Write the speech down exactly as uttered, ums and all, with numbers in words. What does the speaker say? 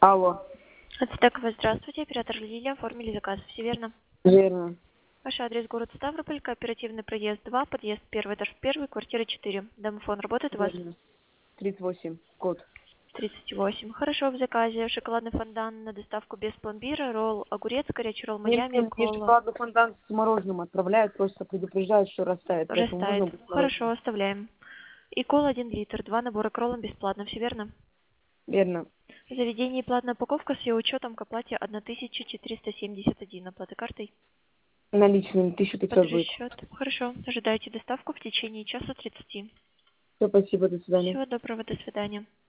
Алло. Ацтекова, здравствуйте. Оператор Лилия. Оформили заказ. Все верно? Верно. Ваш адрес город Ставрополь, кооперативный проезд два, подъезд первый, этаж первый, квартира четыре. Домофон работает у вас? Верно. тридцать восемь. Код. тридцать восемь. Хорошо, в заказе шоколадный фондан на доставку без пломбира, ролл огурец, горячий ролл Мне, Майами, мне, мне кола. шоколадный фонтан с мороженым отправляют, просто предупреждают, что растает, поэтому Растает. можно будет Хорошо, мороженое. оставляем. И кола один литр, два набора к роллам бесплатно. Все верно? Верно. В заведении платная упаковка с ее учетом к оплате тысяча четыреста семьдесят один. Оплата картой? Наличными тысяча Под пятьсот будет. счет. Хорошо. Ожидайте доставку в течение часа тридцати. Все, спасибо, до свидания. Всего доброго, до свидания.